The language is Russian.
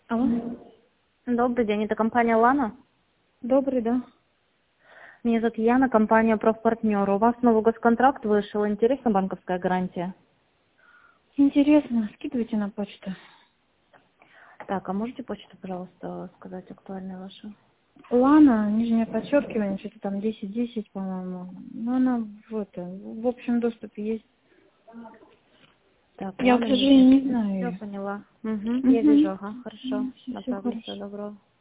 Алло. Добрый день, это компания «Лана». Добрый, да. Меня зовут Яна, компания «Профпартнер». У вас новый госконтракт вышел, интересна банковская гарантия? Интересно, скидывайте на почту. Так, а можете почту, пожалуйста, сказать актуальную вашу? Лана, нижнее подчеркивание, что-то там 10-10, по-моему. Ну, она в общем доступе есть. Так, Я, к «Лана», нижняя. сожалению, не Все, знаю. поняла. Угу, я вижу, Угу. ага, хорошо. Все Направлю, хорошо. всего доброго.